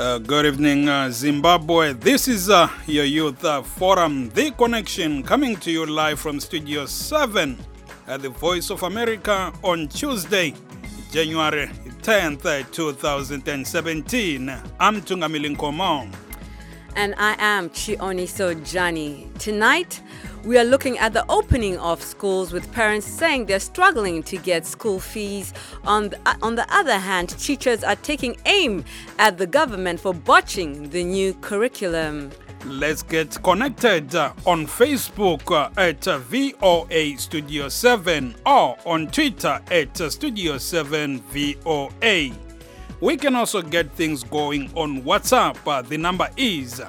Good evening, Zimbabwe. This is your Youth Forum, The Connection, coming to you live from Studio 7 at the Voice of America on Tuesday, January 10th, 2017. I'm Tungamili Nkomo. And I am Chioniso Jani. Tonight, we are looking at the opening of schools with parents saying they're struggling to get school fees. On the other hand, teachers are taking aim at the government for botching the new curriculum. Let's get connected on Facebook at VOA Studio 7 or on Twitter at Studio 7 VOA. We can also get things going on WhatsApp. The number is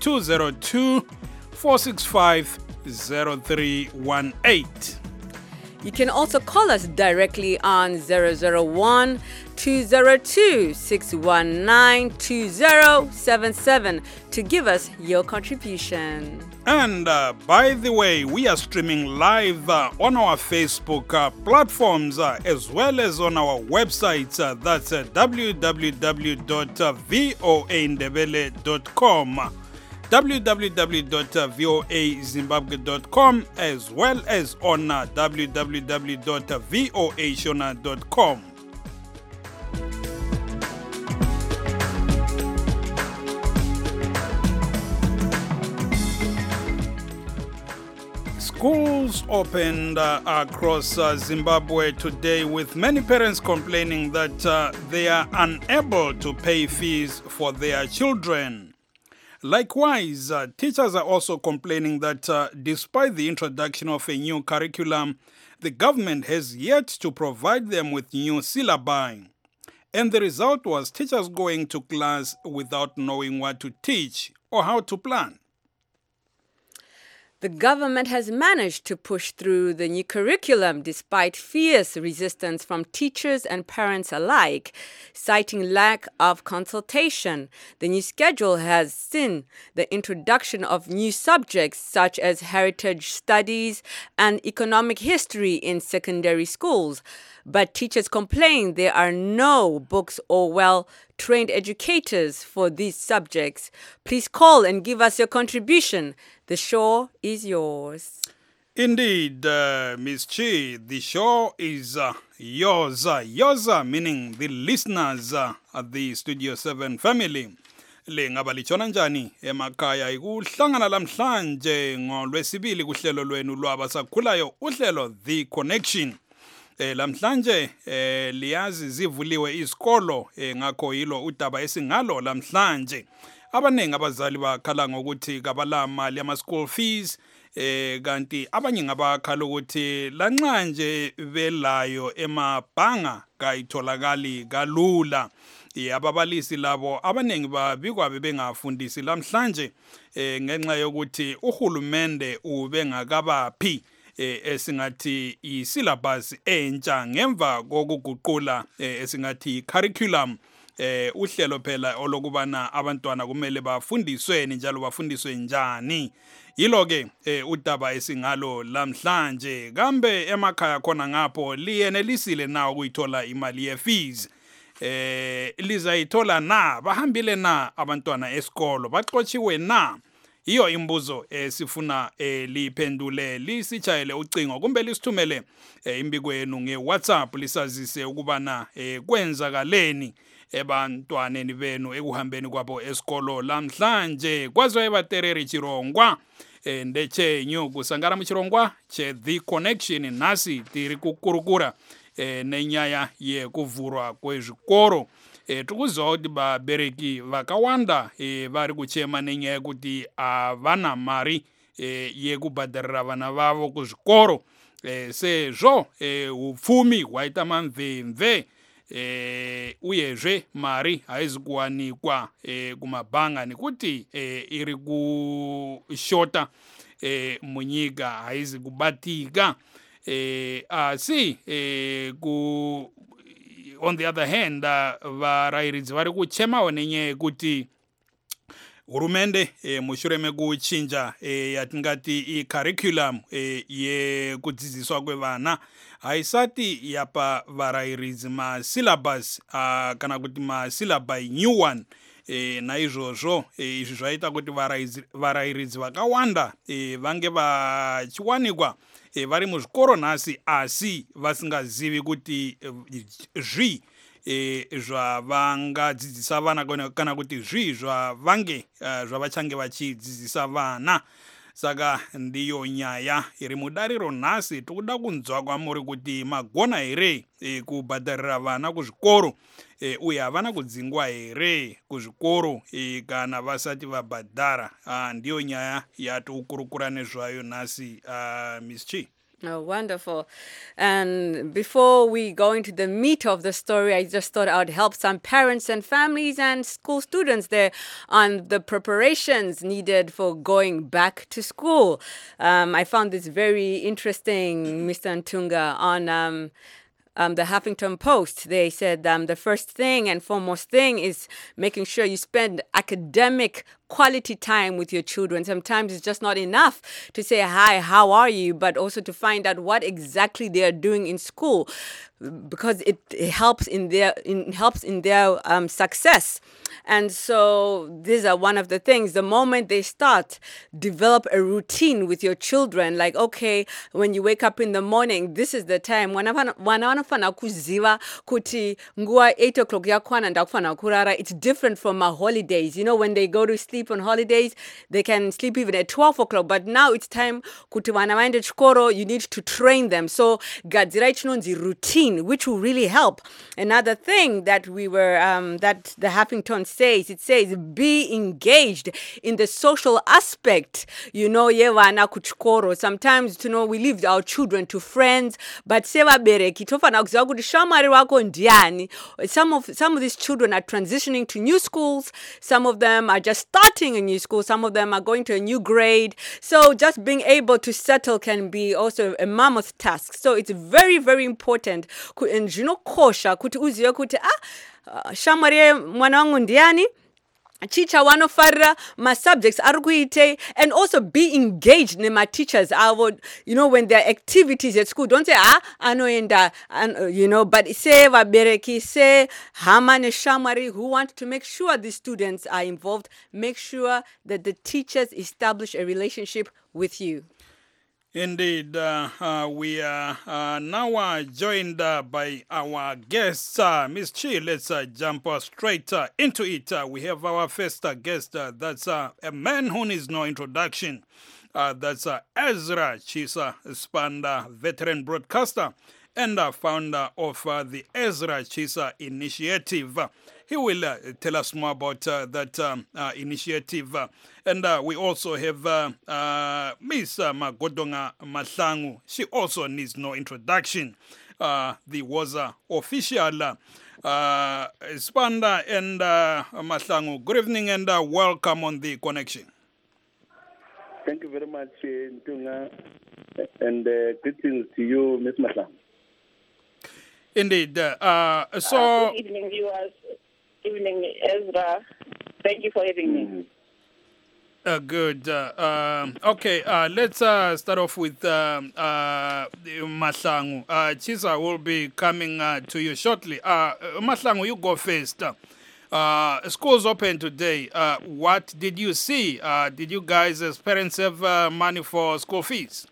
202-465-0318. You can also call us directly on 001-202-619-2077 to give us your contribution. And by the way, we are streaming live on our Facebook platforms as well as on our websites. That's www.voaindebele.com, www.voazimbabwe.com, as well as on www.voashona.com. Schools opened across Zimbabwe today, with many parents complaining that they are unable to pay fees for their children. Likewise, teachers are also complaining that despite the introduction of a new curriculum, the government has yet to provide them with new syllabi. And the result was teachers going to class without knowing what to teach or how to plan. The government has managed to push through the new curriculum despite fierce resistance from teachers and parents alike, citing lack of consultation. The new schedule has seen the introduction of new subjects such as heritage studies and economic history in secondary schools. But teachers complain there are no books or well-trained educators for these subjects. Please call and give us your contribution. The show is yours. Indeed, Ms. Chi, the show is yours. Yours meaning the listeners at the Studio 7 family. Le ngabalichona njani emakhaya ikuhlangana lamhlanje ngolwesibili kuhlelo lwenu lwabasakhulayo uhlelo The Connection. Lamhlanje liyazi zivuliwe izikolo ngakho yilo udaba esingalo lamhlanje. Abanengi abazali bakhala ngokuthi kabala mali ama school fees kanti abanye ngabakhala ukuthi lanxa nje belayo emabhanga kayitholakali kalula. Ababalisi labo abanengi babikwa bebengafundisi lamhlanje ngenxa yokuthi uhulumende ubengakabaphi esingathi isyllabus entsha ngemva kokuguqula esingathi curriculum. Uhlelo phela olokubana abantwana kumele bafundiswe njalo bafundiswe njani. Yilo ke udaba esingalo lamhlanje. Kambe emakhaya khona ngapho liyenelisile na ukuyithola imali ye fees. Lizayithola na, bahambile na abantwana esikolo, baxotshiwe na? Iyo imbuzo sifuna liphendule, lisitshayele ucingo kumbe lisithumele imbiko yenu ngeWhatsApp lisazise ukubana kwenzakaleni ebantwaneni benu ekuhambeni kwabo esikolo lamhlanje. Kwazwe batereri Chirongwa ndeche nyuku sangara mchirongwa che The Connection nasi tiri kukurukura nenyaya yekuvhurwa kwezvikoro. Tukuzoti babereki vakawanda vari kuchema nenyaya yekuti havana mari yekubhadharira vana vavo kuzvikoro sezvo upfumi hwaita mamvemve uyezve mari haizi kuwanikwa kumabhanga nekuti iri kushota munyika haizi kubatika asi on the other hand varairidzi vari kuchemawo nenyaya yekuti hurumende mushure mekuchinja yatingati i-curriculum yekudzidziswa kwevana haisati yapa varairidzi masyllabus kana kuti masyllabi new one naizvozvo izvi zvaita kuti varayiridzi vakawanda vange vachiwanikwa vari muzvikoro nhasi asi vasingazivi kuti zvavadzidzisa vana kana kuti zvavachange vachidzidzisa vana. Saka ndiyo nyaya iri mudariro nhasi. Tokuda kunzwa kwamuri kuti magona here kubhadharira vana kuzvikoro uye havana kudzingwa here kuzvikoro kana vasati vabhadhara. Ndiyo nyaya yatokurukura nezvayo nhasi, Miss Chi. Oh, wonderful. And before we go into the meat of the story, I just thought I would help some parents and families and school students there on the preparations needed for going back to school. I found this very interesting, Mr. Ntunga, on the Huffington Post. They said the first thing and foremost thing is making sure you spend academic quality time with your children. Sometimes it's just not enough to say, hi, how are you? But also to find out what exactly they are doing in school, because it helps in their success. And so these are one of the things. The moment they start, develop a routine with your children. Like, okay, when you wake up in the morning, this is the time. Wanafana kuziva kuti nguwa 8 o'clock yakwana ndakufana kurara. It's different from our holidays. You know, when they go to sleep on holidays, they can sleep even at 12 o'clock. But now it's time kuti wanawaende chikoro, you need to train them. So gadzira chinonzi routine, which will really help. Another thing that we were, that the Huffington says, it says be engaged in the social aspect. You know, yevana kuchikoro. Sometimes, you know, we leave our children to friends, but seva bereki tofana kuziva kuti shamwari wako ndiani. Some of these children are transitioning to new schools. Some of them are just starting a new school. Some of them are going to a new grade. So just being able to settle can be also a mammoth task. So it's very, very important. And kosha kuti uzive kuti shamwari mwana wangu ndiani, chicha wanofarira ma-subjects arikuite, and also be engaged nema teachers avo, you know, when there are activities at school. Don't say anoenda, you know, but say vabereki, say hama ne shamwari who want to make sure the students are involved. Make sure that the teachers establish a relationship with you. Indeed, we are now joined by our guests. Ms. Chi, let's jump straight into it. We have our first guest. That's a man who needs no introduction. That's Ezra Chisa Spanda, veteran broadcaster and founder of the Ezra Chisa Initiative. He will tell us more about that initiative. And we also have Miss Magodonga Mahlangu. She also needs no introduction. The WAZA official. Spanda and Mahlangu, good evening and welcome on the connection. Thank you very much, Ntunga, and greetings to you, Ms. Mahlangu. Indeed. So good evening, viewers. Evening, Ezra. Thank you for having me. Good. Okay, let's start off with Mahlangu. Chisa will be coming to you shortly. Mahlangu, you go first. Schools open today. What did you see? Did you guys as parents have money for school fees?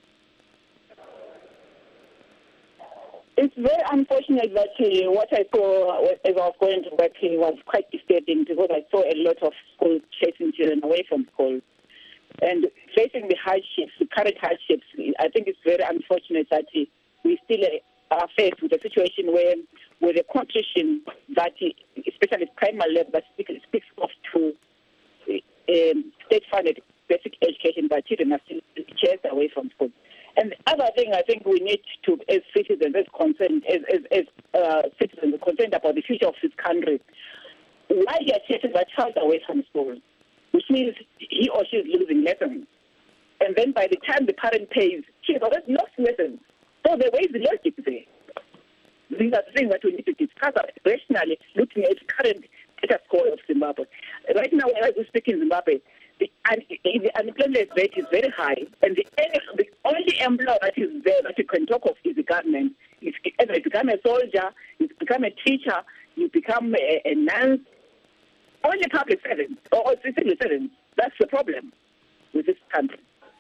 It's very unfortunate that what I saw as I was going to work was quite disturbing, because I saw a lot of schools chasing children away from school. And facing the hardships, the current hardships, I think it's very unfortunate that we still are faced with a situation where the competition that, especially at primary level, that speaks off to state-funded basic education, but children are still chased away from school. And the other thing I think we need to, as citizens, as citizens concerned about the future of this country, why they are chasing their child away from school, which means he or she is losing lessons. And then by the time the parent pays, she has already lost lessons. So there is logic there. These are the things that we need to discuss rationally, looking at current data score of Zimbabwe. Right now, as we speak in Zimbabwe, the unemployment rate is very high, and the only employer that is there that you can talk of is the government. If you become a soldier, you become a teacher, you become a nurse, Only public servants or civil servants. That's the problem with this country.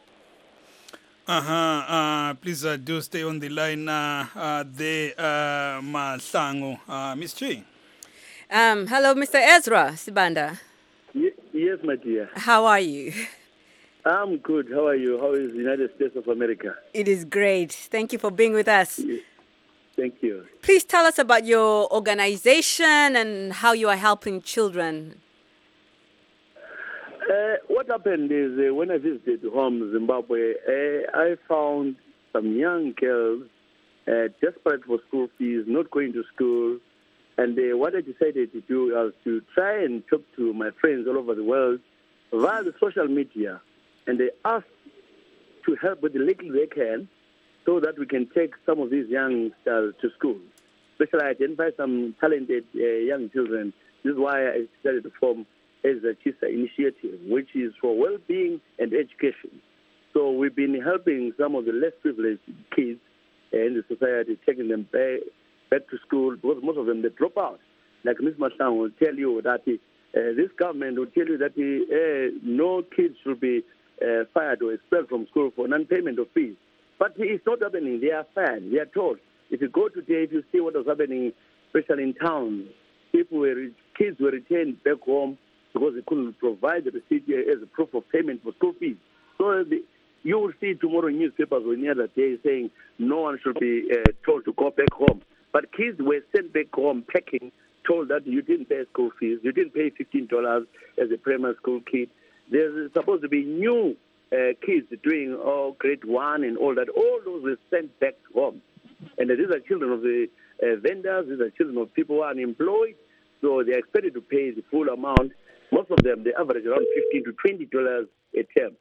Please do stay on the line there, Mahlangu. Miss Chi. Hello, Mr. Ezra Sibanda. Yes, my dear. How are you? I'm good. How are you? How is the United States of America? It is great. Thank you for being with us. Thank you. Please tell us about your organization and how you are helping children. What happened is when I visited home, Zimbabwe, I found some young girls desperate for school fees, not going to school. And what I decided to do was to try and talk to my friends all over the world via the social media. And they asked to help with the little they can so that we can take some of these youngsters to school. Especially identify some talented young children. This is why I decided to form Ezra Chisa Initiative, which is for well-being and education. So we've been helping some of the less privileged kids in the society, taking them back to school, because most of them, they drop out. Like Ms. Mahlangu will tell you that this government will tell you that no kids should be fired or expelled from school for non-payment of fees. But it's not happening. They are fired. They are told. If you go today, if you see what was happening, especially in town, kids were returned back home because they couldn't provide the receipt as a proof of payment for school fees. So you will see tomorrow in newspapers or any other day saying no one should be told to go back home. But kids were sent back home packing, told that you didn't pay school fees, you didn't pay $15 as a primary school kid. There's supposed to be new kids doing grade 1 and all that. All those were sent back home. And these are children of the vendors, these are children of people who are unemployed, so they're expected to pay the full amount. Most of them, they average around $15 to $20 a term.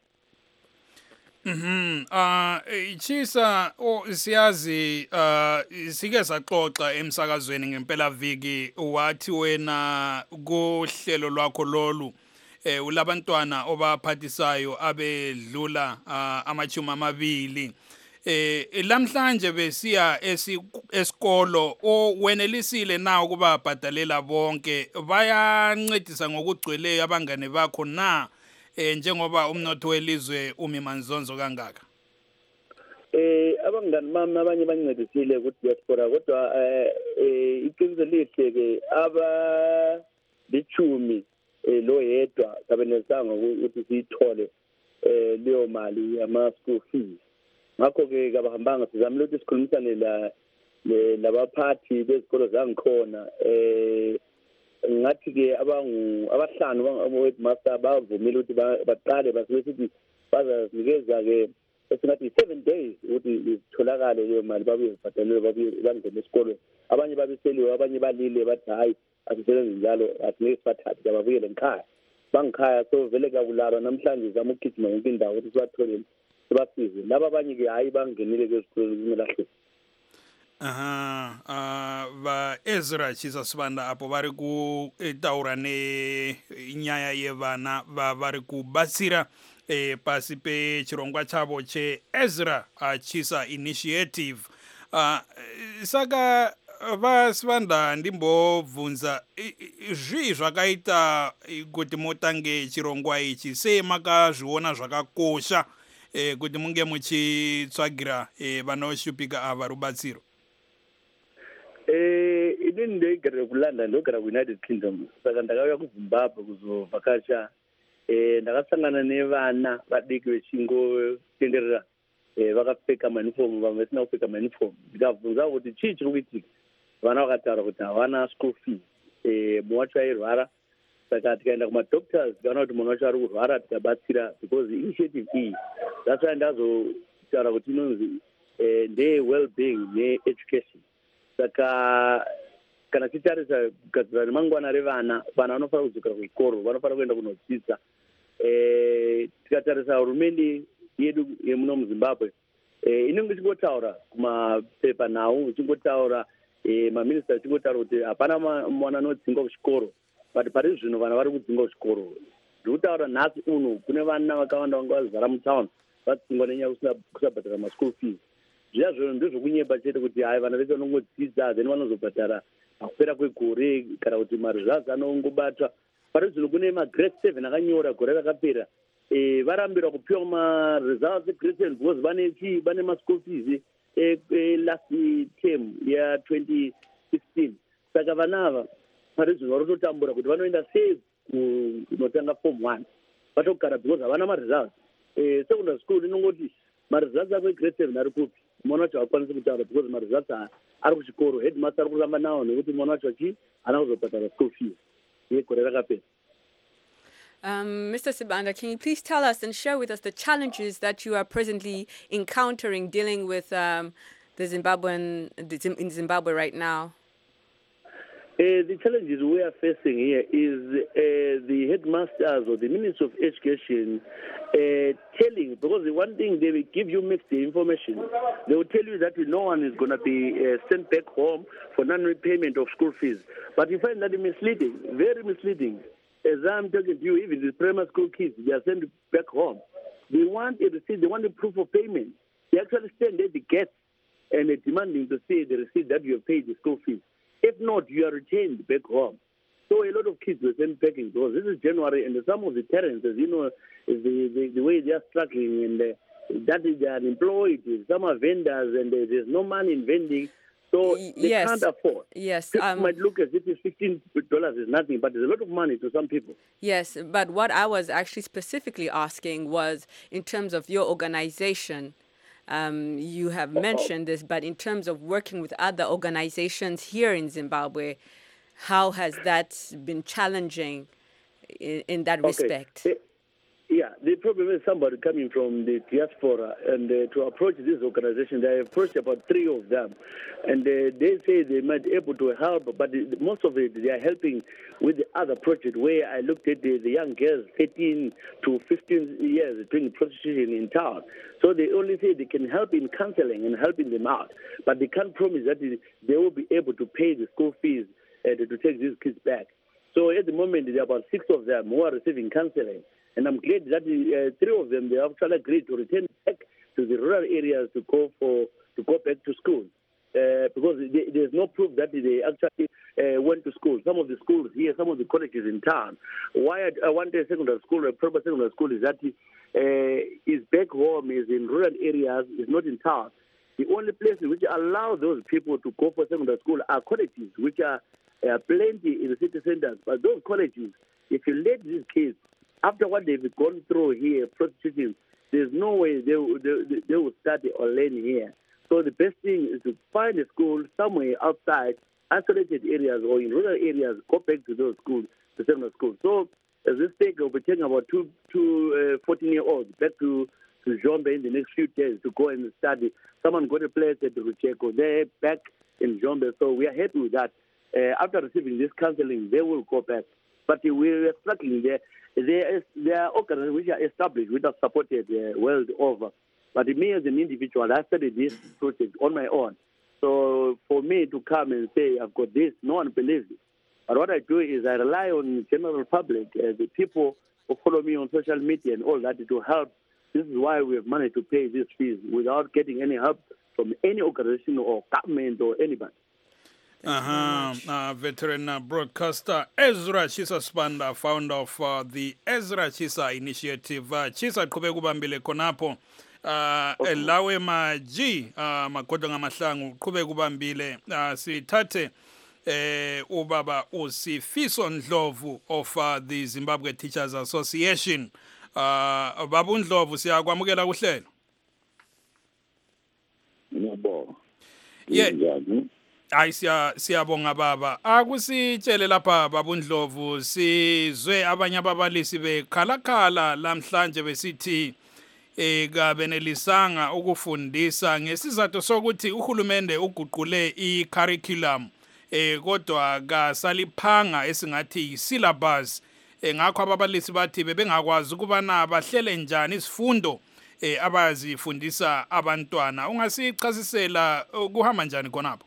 Chisa siyazi sike saxoxa emsakazweni ngempela viki wathi wena kuhlelo lwakho lolu ulabantwana obaphathisayo abedlula amachuma amabili lamhlanje besiya esikolo owenelisile na ukuba bhadalela bonke bayancedisa ngokugcweleyo abangane bakho na njengoba umnotho welizwe umimanzonzo kangaka? Abangani bami abanye bancedisile ku diaspora kodwa iqiniso lihle ke abalichumi lo yedwa kabenesanga ukuthi siyithole leyo mali yama school fees. Ngakho ke kabahambanga sizamile ukuthi sikhulumisane labaphathi bezikolo zangikhona ngathi ke abahlanu abo-headmaster bavumile ukuthi baqale basithi bazanikeza ke esingathi 7 days ukuthi itholakale leyo mali babuye bebhadalele babuye bangene esikolweni. Abanye babiseliwe, abanye balile bathi hayi asisebenzi njalo asingeke sibathathe ababuyele ngikhaya bangikhaya. So vele kakulalwa namhlanje zama ukugijima yonke indawo ukuthi sibathole sibasize. Laba abanye ke hayi bangenile ke esikolweni kumelahle. Va Ezra Chisa Sibanda apo vari ku taura nenyaya yevana vari kubatsira pasi pechirongwa chavo cheEzra Chisa Initiative. Saka vaSibanda ndimbobvunza zvii zvakaita kuti motange chirongwa ichi, sei makazviona zvakakosha kuti munge muchitsvagira vanoshupika ava rubatsiro? Inini ndeigara kuLondon, ndogara kuUnited Kingdom, saka ndakauya kuZimbabwe kuzovhakacha. Ndakasangana nevana vadiki vechingotenderera vakapfeka manifomu, vamwe vasina kupfeka manifomu. Ndikabvunza kuti chii chiri kuitika. Vana vakataura kuti havana school fees. Mumwe wacho airwara, saka tikaenda kumadoctors tikaona kuti munhu wacho ari kurwara tikabatsira because initiative iyi. That's why ndazotaura kuti inonzi ndeye well-being ne-education. Saka kana titarisa kugadzira remangwana revana, vana vanofanira kudzokera kuchikoro, vanofanira kuenda kunodzidza. Tikatarisa hurumende yedu yemuno muZimbabwe inenge ichingotaura kumapepa nhau, ichingotaura maminista ichingotaura kuti hapana mwana anodzingwa kuchikoro, but pari zvino vana vari kudzingwa kuchikoro. Ndikutaura nhasi uno kune vana vakawanda vanga vazara mutown vadzingwa nenyaya kusabhadhara maschool fees. Zviya zvino ndozvokunyepa chete kuti hayi vana vese vanongodzidza then vanozobhadhara pakupera kwegore kana kuti mari zvazi anongobatwa parizvino kune magrade 7 akanyora gore rakapera varambira kupiwa maresults egrade 7 because vane maschool fees last term ya2016 saka vanava parizvino vari kutotambura kuti vanoenda sei kunotanga form 1 vatogara because havana maresults. Secondary school inongoti maresults ako egrade 7 ari kupi mwana wacho hakwanisi kutaura because maresults ari kuchikoro headmaster ari kuramba nawo nekuti mwana wacho haana kuzobhadhara school fees yegore rakapera. Mr. Sibanda, can you please tell us and share with us the challenges that you are presently encountering dealing with in Zimbabwe right now? The challenges we are facing here is the headmasters or the Ministry of Education telling, because the one thing they will give you mixed information. They will tell you that no one is going to be sent back home for non-repayment of school fees. But you find that misleading, very misleading. As I'm talking to you, even the primary school kids, they are sent back home. They want a receipt, they want a proof of payment. They actually stand at the gate and they're demanding to see the receipt that you have paid the school fees. If not, you are returned back home. So a lot of kids were sent back because this is January, and some of the parents, as you know, the way they are struggling, and that is they are unemployed. Some are vendors, and there's no money in vending. So they can't afford. Yes. People might look as if it's $15 is nothing, but it's a lot of money to some people. Yes, but what I was actually specifically asking was in terms of your organization. You have mentioned this, but in terms of working with other organizations here in Zimbabwe, how has that been challenging in that respect? Yeah, the problem is somebody coming from the diaspora and to approach this organization. They approached about 3 of them, and they say they might be able to help, but most of it they are helping with the other project where I looked at the young girls 13 to 15 years doing prostitution in town. So they only say they can help in counseling and helping them out, but they can't promise that they will be able to pay the school fees to take these kids back. So at the moment, there are about 6 of them who are receiving counseling. And I'm glad that 3 of them, they actually agreed to return back to the rural areas to go back to school. Because there's no proof that they actually went to school. Some of the schools here, some of the colleges in town. Why I want a secondary school, a proper secondary school, is that is back home, is in rural areas, is not in town. The only places which allow those people to go for secondary school are colleges, which are plenty in the city centers. But those colleges, if you let these kids, after what they've gone through here, prostituting, there's no way they will study or learn here. So the best thing is to find a school somewhere outside, isolated areas or in rural areas, go back to those schools, to secondary schools. So as this take, we'll be taking about two 14-year-olds back to Zombe in the next few days to go and study. Someone got a place at the Rucheko. They're back in Zombe, so we are happy with that. After receiving this counseling, they will go back. But we are struggling there. There are organizations which are established, which are supported world over. But me as an individual, I started this project on my own. So for me to come and say, I've got this, no one believes it. But what I do is I rely on the general public, the people who follow me on social media and all that to help. This is why we have managed to pay these fees without getting any help from any organization or government or anybody. Veteran broadcaster Ezra Chisa Sibanda, founder of the Ezra Chisa Initiative. Chisa qhubeka ubambile khonapho elawe maji magodo ngamahlangu qhubeka ubambile sithathe ubaba uSifiso Ndlovu of the Zimbabwe Teachers Association. Baba uNdlovu, siyakwamukela kuhlelo. Ngiyabonga. Hayi siyabonga baba. Akusitshele lapha baba uNdlovu, sizwe abanye ababalisi bekhalakhala lamhlanje besithi kabenelisanga ukufundisa ngesizathu sokuthi uhulumende uguqule i-curriculum kodwa kasaliphanga esingathi syllabus. Ngakho ababalisi bathi bebengakwazi ukubana bahlele njani isifundo abazifundisa abantwana. Ungasichasisela kuhamba njani khonapho?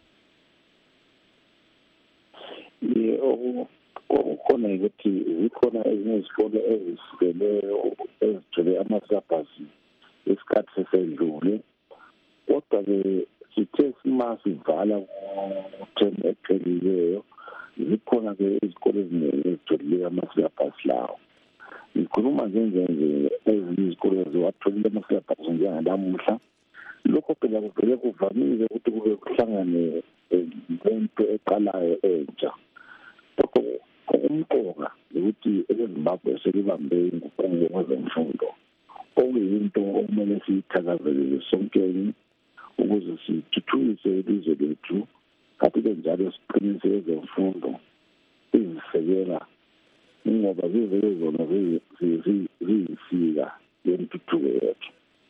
Khona ukuthi zikhona ezinye izikole ezihlukeneyo ezigcwele amasyllabasi isikhathi sesedlule, kodwa-ke sithe sima sivala ku-term ephelileyo zikhona-ke izikole eziningi ezitholile ama-syllabus lawo. Ngikhuluma nje ezinye izikole ziwatholile ama-syllabus njenganamuhla. Lokho phela kuvele kuvamile ukuthi kube kuhlangane lento eqalayo entsha. Lokho umqoka ukuthi eZimbabwe selibambe inguquko kwezemfundo, okuyinto okumele siyithakazelele sonke ukuze sithuthukise ilizwe lethu, kanti-ke njalo siqinise ezemfundo izisekela ngoba zivele zona ziyisika yentuthuko yethu.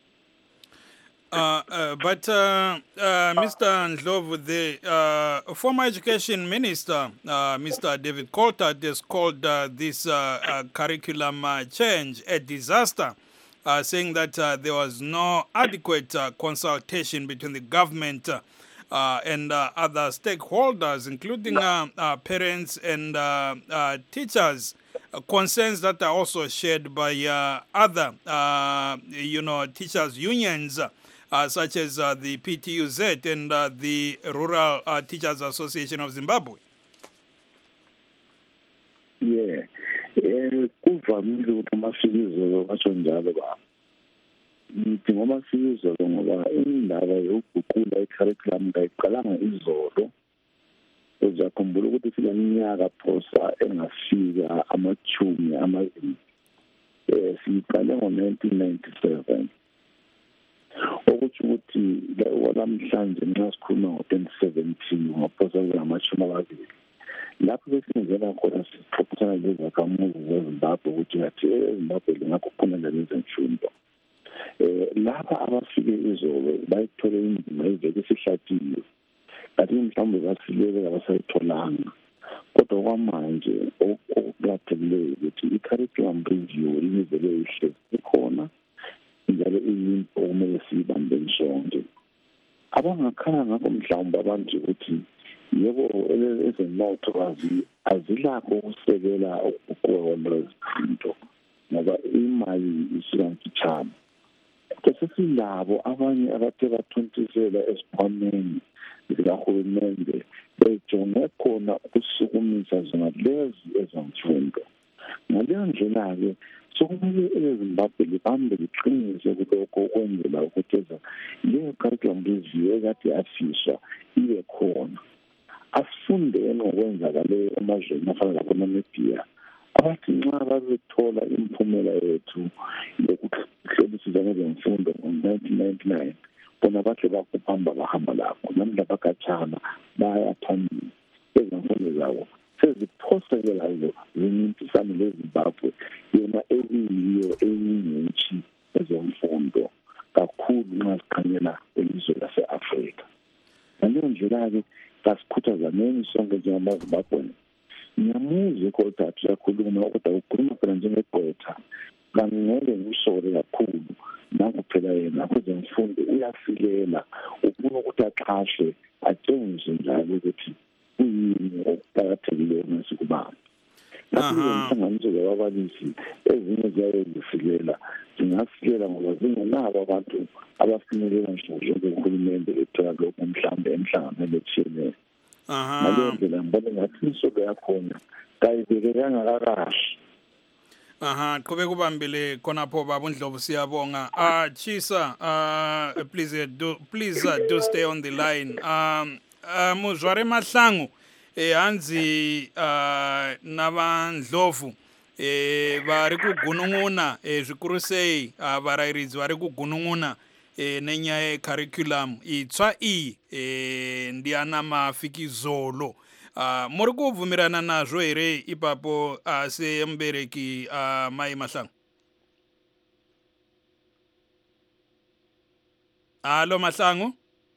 But Mr. Ndlovu, the former education minister, Mr. David Coltart, has called this curriculum change a disaster, saying that there was no adequate consultation between the government and other stakeholders, including parents and teachers. Concerns that are also shared by other, teachers' unions, such as the PTUZ and the Rural Teachers Association of Zimbabwe. Yeah, kuvamile ukuthi amafilizo basho njalo ba. Ngithi ngomafilizo ngoba indaba yokuguqula i-curriculum kayiqalanga izolo. Uzakhumbula ukuthi sileminyaka phosa engafika amachumi amabili. Siqale ngo-1997. Okuthi ukuthi namhlanje nxa sikhuluma ngo-2017 ngaphosa kungamachumi amabili. Lapho besenzela khona sixoxisana lezakhamuzi zeZimbabwe ukuthi ngathi eZimbabwe lingakuphumelela lezemfundo. Lapha abafike izolo bayithole indima evele isihlathile. Kanti mhlawumbe basilele abasayitholanga. Kodwa kwamanje okuqakathekileyo ukuthi i-curriculum review ivele ihlezi ikhona njalo iyinto okumele siyibambeni sonke. Abangakhala ngakho mhlawumbe abantu ukuthi yebo ezemnotho azilakho ukusekela ukuqoqwa ngoba imali isuka mfitshane. Sesilabo abanye abathe bathontisela esikhwameni zikahulumende bejonge khona ukusukumisa zona lezi ezemfundo. Ngaleyo ndlela-ke sokumele eZimbabwe libambe liqinise kulokho ukwenzela ukuthi leyo curriculum review ekade yafiswa ibe khona. Asifundeni ngokwenzakaleyo emazweni afana laboNamibia. Abathi nxa bazothola imiphumela yethu yokuhlolisisa ngezemfundo ngo-1999 bona bahle bakuhamba bahamba lapho namhla bakatshana baya phambili ezemfundo zabo seziphosekelayo zimintisane leZimbabwe yona eyiyo eyingentshi ezemfundo kakhulu nxa sikhangela elizwe lase-Afrika. Ngaleyo ndlela-ke kasikhuthazeneni sonke njengamaZimbabweni. Ngiyamuzwa uColtart uyakhuluma kodwa ukhuluma phela njengegqwetha. Ngangeke ngimsole kakhulu nangu phela yena kwezemfundo uyasilela ufuna ukuthi aqashe atshengise njalo ukuthi kuyini okuqakathekileyo ngesikubamba. Lapho inhlanganiso zababalisi ezinye ziyaye zisilela zingasilela ngoba zingenabo abantu abafinyelela nje kuhulumende ethola lokho mhlawumbe emhlanganweni etshiyeneyo. Ngaleyo ndlela ngibona ngathi insuku yakhona kayibekekanga kakahle. Qhubeka ubambile khonapho baba Ndlovu siyabonga. Chisa, please do stay on the line. Muzware Mahlangu hanzi nava Ndlovu vari kugunun'una zvikuru sei varairidzi vari kugunun'una nenyaya yecurriculum itsva iyi ndiana mafikizolo. Muri kubvumirana nazvo here ipapo semubereki Mai Mahlangu? Halo Mahlangu?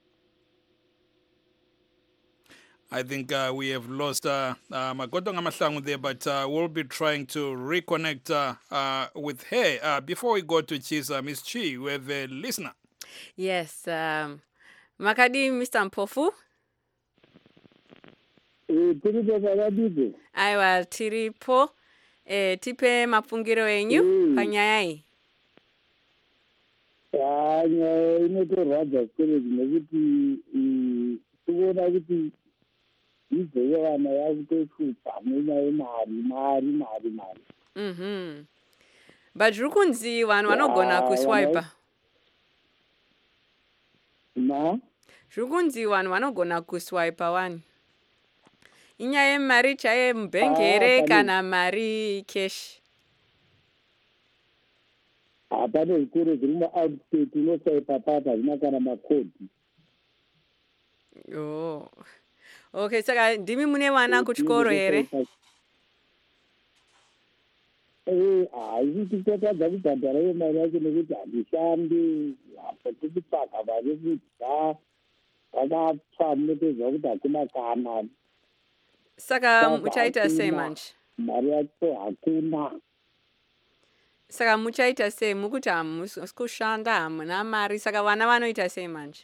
I think we have lost Magodonga Mahlangu there, but we'll be trying to reconnect with her. Before we go to Chisa, Miss Chi, we have a listener. Yes, Makadi, Mr. Mpofu. Aiwa, tiripo. Tipe mapungiro enyu, panyai. Inotorwadza kwere zvinokuti kuona kuti izve vana yakutohlupha nenyaya yemari. But zviri kunzi vanhu vanogona kuswipa. Zviri kunzi vanhu vanogona kuswipa wani. Inyaya yemari chaiye mubhengi here kana mari cash? Pane zvikoro zviri muoutskate unoswipa papa zvina kana makodhi. Okay, saka ndimi mune vana kuchikoro here? Haisi tichotadza kubhadhara iyo mari yacho nekuti handishandi apo tirikutsvaga mari yekudya takapfa munotozva kuti hakuna kana. Saka muchaita sei manje? Mari yacho hakuna. Saka muchaita sei? Mukuti hamusi kushanda hamuna mari, saka vana vanoita sei manje?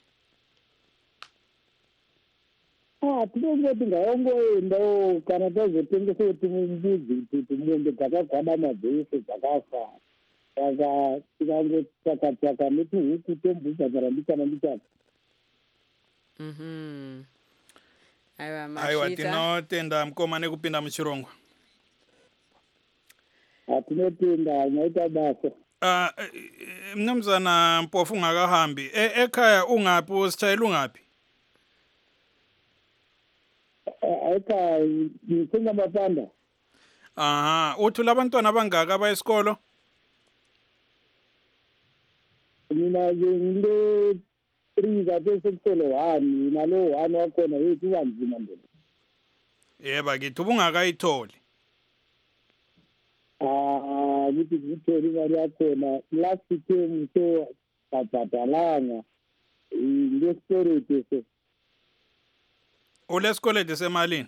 Tinongoti ngaongoendawo kana tazotengesawo timumbudzi kuti mombe dzakagwadama dzese dzakafa. Saka tikangotsvaka netuhuku tombubhadhara mbichana. Aiwa, tinotenda mukoma nekupinda muchirongwa. Tinotenda maita basa. Mnumzana Mpofu ungakahambi, ekhaya ungaphi, usitshayela ungaphi? Ekhaya ngisengamapanda. Uthula abantwana abangaka abaya esikolo? Mina ngile 3 kade sekusele 1 nalo 1 wakhona yethu kanzima nje. Yeba kithi ubungakayitholi. Ngithi ngithole imali yakhona last term so babhadalanga ngesikoloto. Ulesikwelede semalini?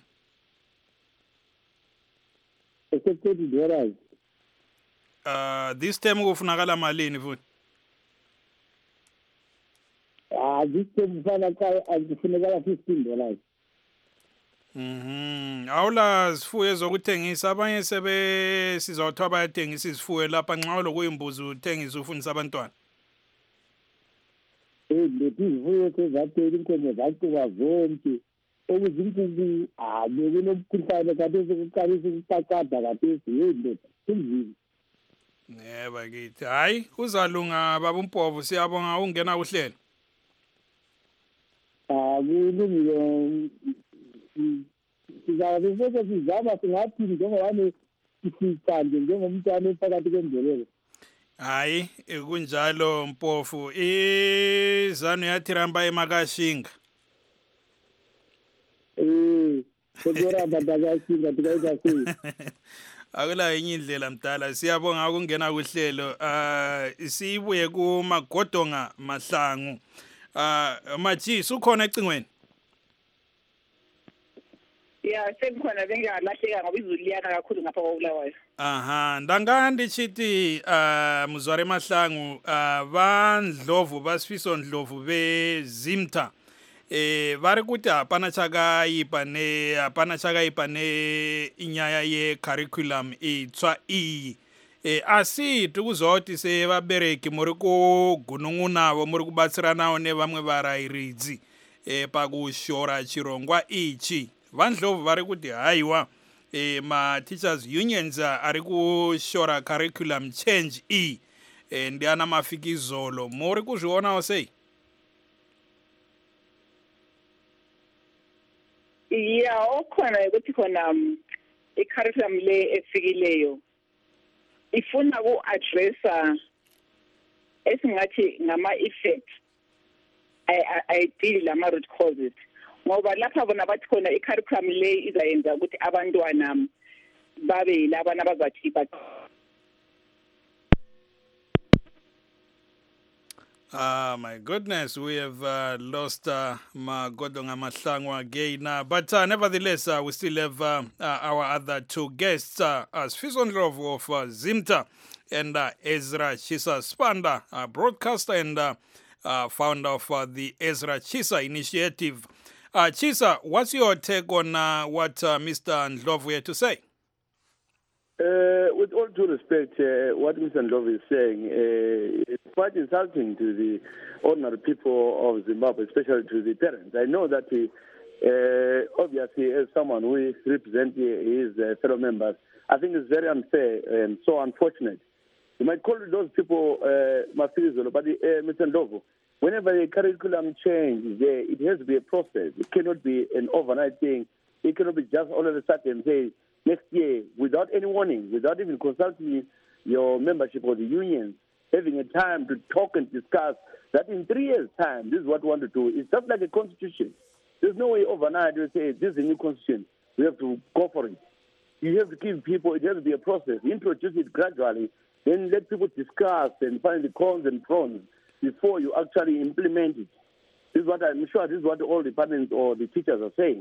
$30. This term kufunakala malini futhi? This term kufunakala $15. Awula zifuyo zokuthengisa, abanye sizawuthiwa bayathengisa izifuyo lapha nxa lokuyimbuzi uthengisa ufundisa abantwana. Lethi izifuyo sezaphela, inkomo zacuba zonke. Okuzinkukhu bekunobukhuhlane kade sekuqalisa ukucacada kathesi ndoda kunzima. Yeba kithi, hayi kuzalunga baba uMpofu, siyabonga ungena kuhlelo. Kulungile. Sizabe seke sizama singathi njengoba sisicande njengomntwana phakathi kwembeleko. Hayi kunjalo Mpofu, izanu yathiramba emakashinga. Sekuramba ndakashinga tikaita sei. Akula enye indlela mdala, siyabonga ukungena kuhlelo. Sibuye kuMagodonga Mahlangu. Majisi ukhona ecingweni? Ya, sekukhona bengalahleka ngoba izulu liyana kakhulu ngapha kwaBulawayo. Ndanga ndichithi Muzware Mahlangu vandlovu basifiso ndlovu beZimta vari kuti hapana chakaipa ne inyaya ye-curriculum itsva iyi. Asi tikuzwa kuti sevabereki muri kugunun'unavo, muri kubatsiranawo nevamwe varayiridzi pakushora chirongwa ichi. Vandlovu vari kuti haiwa ma-teachers unions ari kushora curriculum change iyi ndiana mafikizolo. Muri kuzvionawo sei? Ya, okhona ukuthi khona i-curriculum le efikileyo ifuna ku-addressa esingathi ngama-effects ayidili lama-root causes, ngoba lapha bona bathi khona i-curriculum le izayenza ukuthi abantwana babe yilabana abazathi my goodness, we have lost Magodonga Mahlangu again. But nevertheless, we still have our other two guests, Sifiso Ndlovu of Zimta and Ezra Chisa Spanda, broadcaster and founder of the Ezra Chisa initiative. Chisa, what's your take on what Mr. Ndlovu had to say? With all due respect, what Mr. Ndlovu is saying is quite insulting to the ordinary people of Zimbabwe, especially to the parents. I know that Obviously, as someone who represents his fellow members, I think it's very unfair and so unfortunate. You might call those people Mafizolo, but Mr. Ndovo, whenever a curriculum change, it has to be a process. It cannot be an overnight thing. It cannot be just all of a sudden say next year without any warning, without even consulting your membership or the unions, having a time to talk and discuss that in 3 years' time, this is what we want to do. It's just like a constitution. There's no way overnight you say, this is a new constitution. We have to go for it. You have to give people, it has to be a process. Introduce it gradually, then let people discuss and find the cons and pros before you actually implement it. This is what I'm sure this is what all the parents or the teachers are saying.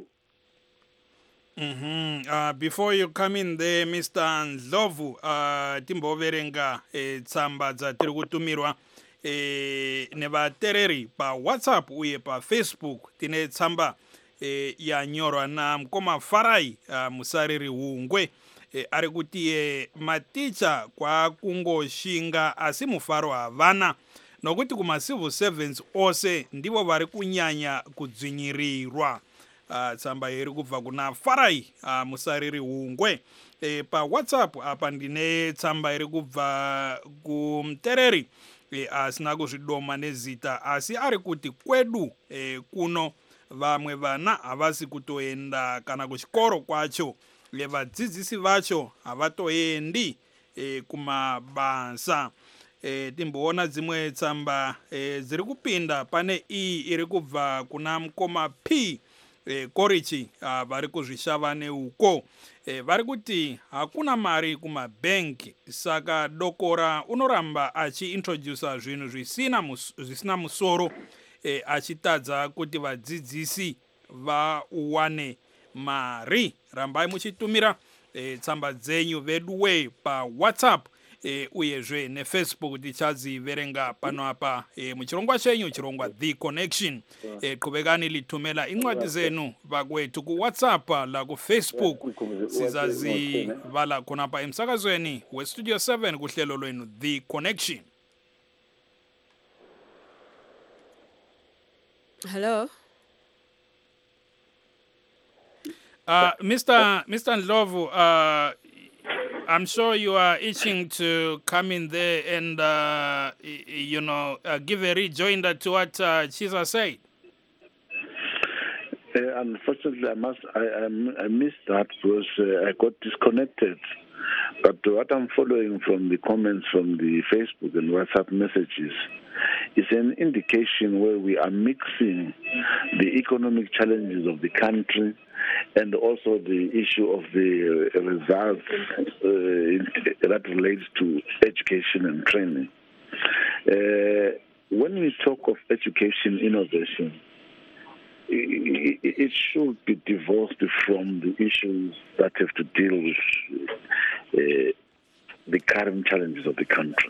Before you come in there, Mr. Ndlovu, timboverenga tsamba dzatiri kutumirwa nevatereri paWhatsApp uye paFacebook. Tine tsamba yanyorwa namukoma Farai Musariri Hungwe ari kuti maticha kwakungoshinga asi mufaro havana nokuti kuma-civil servants ose ndivo vari kunyanya kudzvinyirirwa. Tsamba iri kubva kuna Farai Musariri Hungwe. PaWhatsApp apa ndine tsamba iri kubva kumtereri asina kuzvidoma nezita asi ari kuti kwedu kuno vamwe vana havasi kutoenda kana kuchikoro kwacho, vadzidzisi vacho havatoendi kumabasa. Timboona dzimwe tsamba dziri kupinda. Pane iyi iri kubva kuna mukoma P Korichi vari kuzvishava neuko. Vari kuti hakuna mari kumabhenki, saka dokora unoramba achiintrodusa zvinhu zvisina musoro, achitadza kuti vadzidzisi vawane mari. Rambai muchitumira tsamba dzenyu veduwe paWhatsApp uyezve neFacebook tichadziverenga pano apa muchirongwa chenyu chirongwa The Connection. Qhubekani litumela incwadi zenu vakwethu kuWhatsApp la kuFacebook, sizazivala khona pa emsakazweni weStudio 7 kuhlelo lwenu The Connection. Hello. Mr. Ndlovu, I'm sure you are itching to come in there and, give a rejoinder to what Chisa said. Unfortunately, I missed that because I got disconnected. But what I'm following from the comments from the Facebook and WhatsApp messages is an indication where we are mixing the economic challenges of the country and also the issue of the results that relates to education and training. When we talk of education innovation, it should be divorced from the issues that have to deal with the current challenges of the country.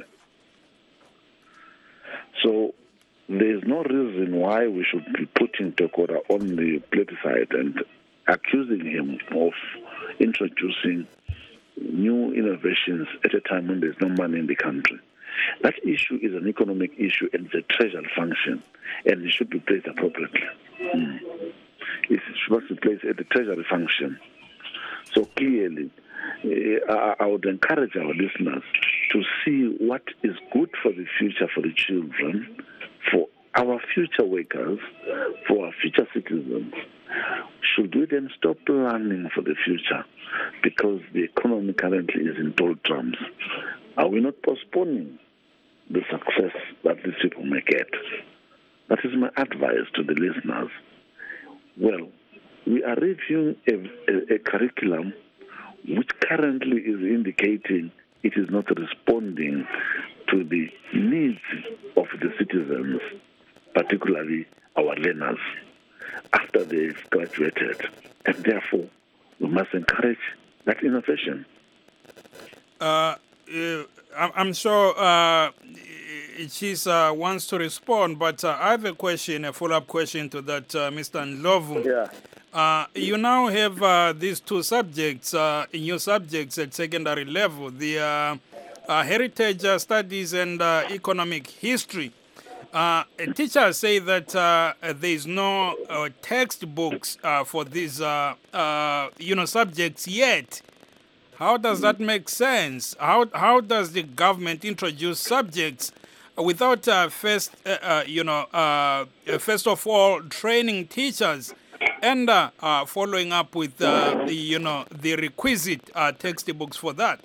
So there is no reason why we should be putting Tokora on the plebiscite and accusing him of introducing new innovations at a time when there's no money in the country. That issue is an economic issue and it's a treasury function, and it should be placed appropriately. It's supposed to be placed at the treasury function. So clearly, I would encourage our listeners to see what is good for the future for the children, for our future workers, for our future citizens. Should we then stop planning for the future because the economy currently is in doldrums? Are we not postponing the success that these people may get? That is my advice to the listeners. Well, we are reviewing a curriculum which currently is indicating it is not responding to the needs of the citizens, particularly our learners, after they've graduated. And therefore, we must encourage that innovation. I'm sure Chisa wants to respond, but I have a question, a follow-up question to that, Mr. Ndlovu. Yeah. You now have these two subjects, new subjects at secondary level, the heritage studies and economic history. Teachers say that there is no textbooks for these, subjects yet. How does that make sense? How does the government introduce subjects without first of all training teachers and following up with the requisite textbooks for that?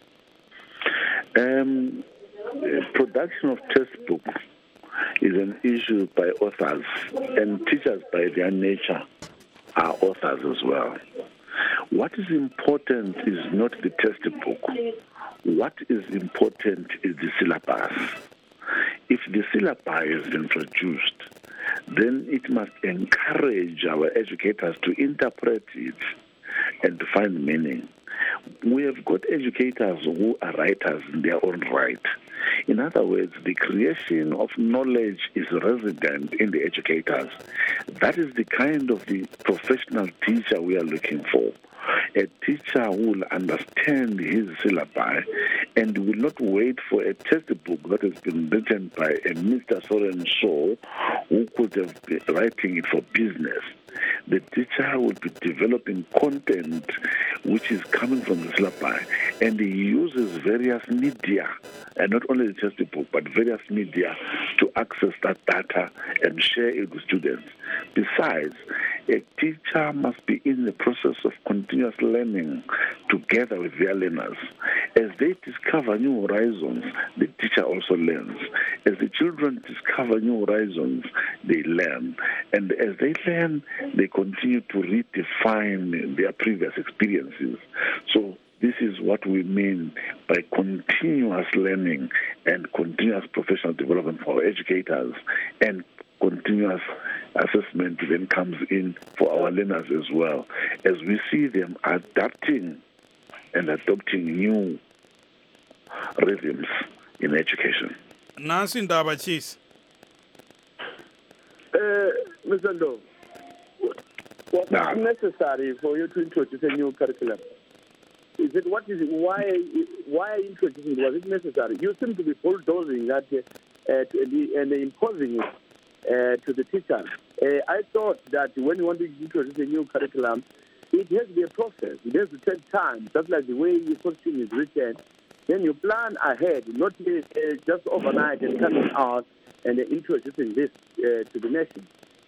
Production of textbooks is an issue by authors, and teachers by their nature are authors as well. What is important is not the textbook. What is important is the syllabus. If the syllabus is introduced, then it must encourage our educators to interpret it and to find meaning. We have got educators who are writers in their own right. In other words, the creation of knowledge is resident in the educators. That is the kind of the professional teacher we are looking for. A teacher who will understand his syllabi and will not wait for a textbook that has been written by a Mr. So-and-so who could have been writing it for business. The teacher will be developing content which is coming from the syllabi, and he uses various media, and not only the textbook, but various media to access that data and share it with students. Besides, a teacher must be in the process of continuous learning together with their learners. As they discover new horizons, the teacher also learns. As the children discover new horizons, they learn. And as they learn, they continue to redefine their previous experiences. So this is what we mean by continuous learning and continuous professional development for our educators, and continuous assessment then comes in for our learners as well, as we see them adapting and adopting new rhythms in education. Nancy Ndabachis. Mr. Ndo, what is necessary for you to introduce a new curriculum? Why are you introducing it? Was it necessary? You seem to be bulldozing that and imposing it to the teacher. I thought that when you want to introduce a new curriculum, it has to be a process. It has to take time, just like the way your question is written. Then you plan ahead, not just overnight and coming out and introducing this to the nation.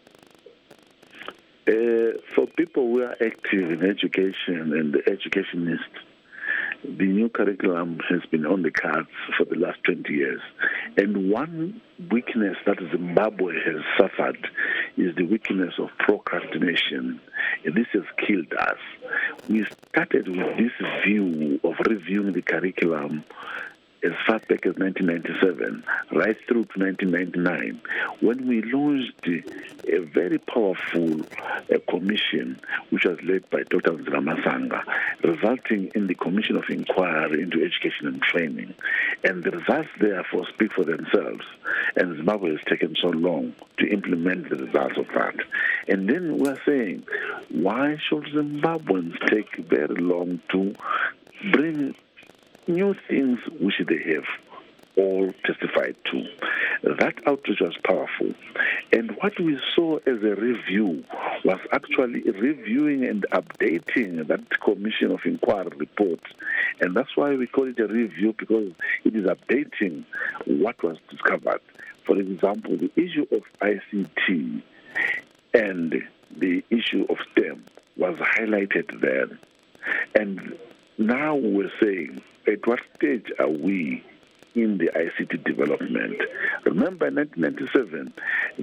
For people who are active in education and the educationists, the new curriculum has been on the cards for the last 20 years. And one weakness that Zimbabwe has suffered is the weakness of procrastination. And this has killed us. We started with this view of reviewing the curriculum as far back as 1997, right through to 1999, when we launched a very powerful commission, which was led by Dr. Ramasanga, resulting in the Commission of Inquiry into Education and Training. And the results therefore speak for themselves. And Zimbabwe has taken so long to implement the results of that. And then we're saying, why should Zimbabweans take very long to bring new things which they have all testified to? That outreach was powerful. And what we saw as a review was actually reviewing and updating that Commission of Inquiry report. And that's why we call it a review, because it is updating what was discovered. For example, the issue of ICT and the issue of STEM was highlighted then. And now we're saying, at what stage are we in the ICT development? Remember, in 1997,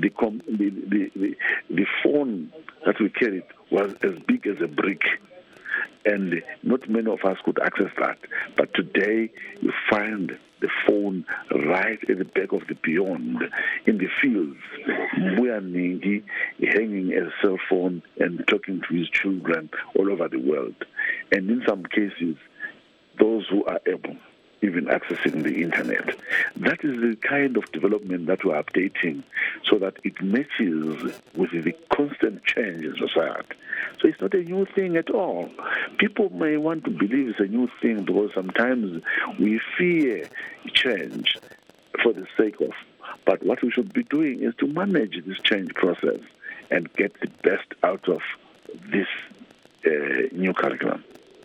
the phone that we carried was as big as a brick, and not many of us could access that. But today, you find the phone right at the back of the beyond in the fields. Muyaningi hanging a cell phone and talking to his children all over the world. And in some cases, those who are able, even accessing the internet. That is the kind of development that we're updating so that it matches with the constant change in society. So it's not a new thing at all. People may want to believe it's a new thing because sometimes we fear change for the sake of But what we should be doing is to manage this change process and get the best out of this new curriculum.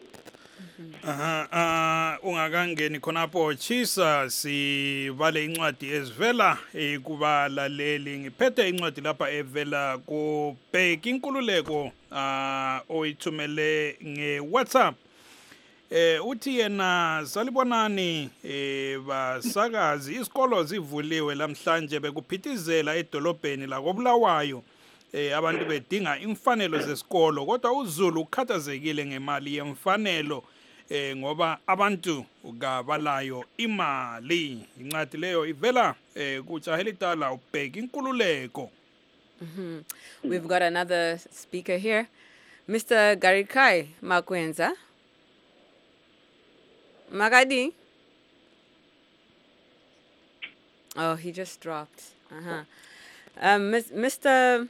Ungakangeni khonapho Chisa sivale incwadi ezivela kubalaleli ngiphethe incwadi lapha evela kubheki inkululeko oyithumele ngeWhatsApp uthi yena salibonani basakazi isikolo zivuliwe lamhlanje bekuphithizela edolobheni la koBulawayo abantu bedinga imfanelo zesikolo kodwa uZulu ukhathazekile ngemali yemfanelo ngoba abantu kabalayo imali incwadi leyo ivela kuJahelitala ubheki inkululeko. We've got another speaker here, Mr. Garikai Makwenza. Magadi? Oh, he just dropped. Mr.